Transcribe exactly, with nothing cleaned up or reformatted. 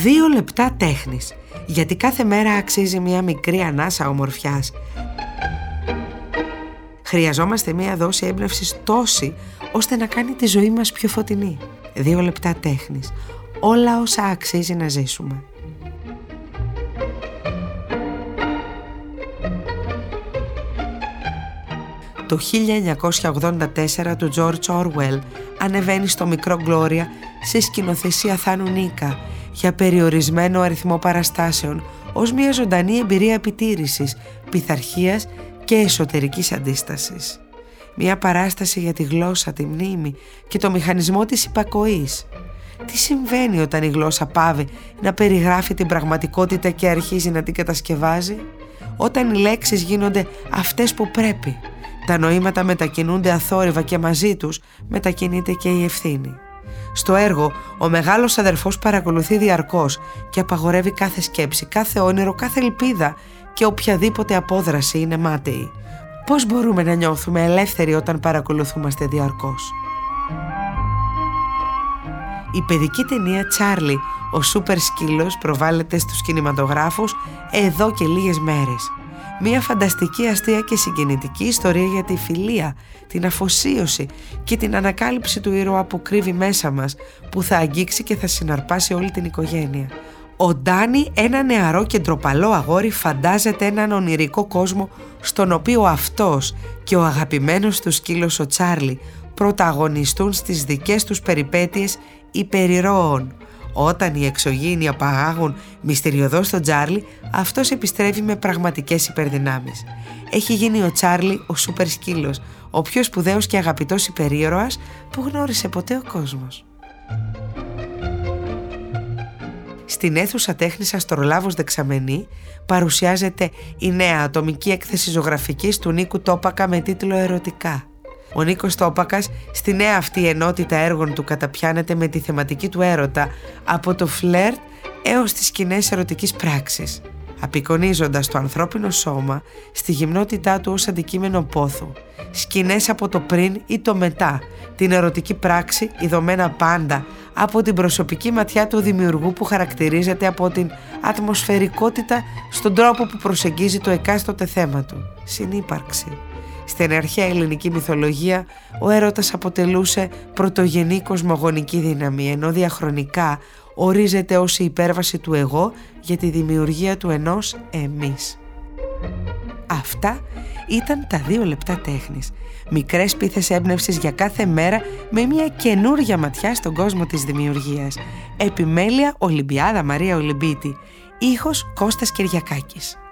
Δύο λεπτά τέχνης, γιατί κάθε μέρα αξίζει μια μικρή ανάσα ομορφιάς. Χρειαζόμαστε μια δόση έμπνευσης τόση, ώστε να κάνει τη ζωή μας πιο φωτεινή. Δύο λεπτά τέχνης, όλα όσα αξίζει να ζήσουμε. Το χίλια εννιακόσια ογδόντα τέσσερα του George Orwell ανεβαίνει στο μικρό Γκλώρια σε σκηνοθεσία Θάνου Νίκα για περιορισμένο αριθμό παραστάσεων ως μια ζωντανή εμπειρία επιτήρησης, πειθαρχίας και εσωτερικής αντίστασης. Μια παράσταση για τη γλώσσα, τη μνήμη και το μηχανισμό της υπακοής. Τι συμβαίνει όταν η γλώσσα πάβει να περιγράφει την πραγματικότητα και αρχίζει να την κατασκευάζει? Όταν οι λέξεις γίνονται αυτές που πρέπει, τα νοήματα μετακινούνται αθόρυβα και μαζί τους μετακινείται και η ευθύνη. Στο έργο, ο μεγάλος αδερφός παρακολουθεί διαρκώς και απαγορεύει κάθε σκέψη, κάθε όνειρο, κάθε ελπίδα και οποιαδήποτε απόδραση είναι μάταιη. Πώς μπορούμε να νιώθουμε ελεύθεροι όταν παρακολουθούμαστε διαρκώς? Η παιδική ταινία «Τσάρλι, ο σούπερ σκύλος» προβάλλεται στους κινηματογράφους εδώ και λίγες μέρες. Μια φανταστική, αστεία και συγκινητική ιστορία για τη φιλία, την αφοσίωση και την ανακάλυψη του ήρωα που κρύβει μέσα μας, που θα αγγίξει και θα συναρπάσει όλη την οικογένεια. Ο Ντάνι, ένα νεαρό και ντροπαλό αγόρι, φαντάζεται έναν ονειρικό κόσμο στον οποίο αυτός και ο αγαπημένος του σκύλος ο Τσάρλι πρωταγωνιστούν στις δικές τους περιπέτειες υπερηρώων. Όταν οι εξωγήινοι απαγάγουν μυστηριωδώς τον Τσάρλι, αυτός επιστρέφει με πραγματικές υπερδυνάμεις. Έχει γίνει ο Τσάρλι ο σούπερ σκύλος, ο πιο σπουδαίος και αγαπητός υπερήρωας που γνώρισε ποτέ ο κόσμος. Στην αίθουσα τέχνης Αστρολάβος Δεξαμενή παρουσιάζεται η νέα ατομική έκθεση ζωγραφικής του Νίκου Τόπακα με τίτλο «Ερωτικά». Ο Νίκος Τόπακας στη νέα αυτή ενότητα έργων του καταπιάνεται με τη θεματική του έρωτα από το φλερτ έως τις σκηνές ερωτικής πράξης, απεικονίζοντας το ανθρώπινο σώμα στη γυμνότητά του ως αντικείμενο πόθου, σκηνές από το πριν ή το μετά, την ερωτική πράξη ειδωμένα πάντα από την προσωπική ματιά του δημιουργού που χαρακτηρίζεται από την ατμοσφαιρικότητα στον τρόπο που προσεγγίζει το εκάστοτε θέμα του, συνύπαρξη. Στην αρχαία ελληνική μυθολογία ο έρωτας αποτελούσε πρωτογενή κοσμογονική δύναμη, ενώ διαχρονικά ορίζεται ως η υπέρβαση του εγώ για τη δημιουργία του ενός εμείς. Αυτά ήταν τα δύο λεπτά τέχνης. Μικρές πίθες έμπνευσης για κάθε μέρα με μια καινούργια ματιά στον κόσμο της δημιουργίας. Επιμέλεια Ολυμπιάδα Μαρία Ολυμπίτη. Ήχος Κώστας Κυριακάκης.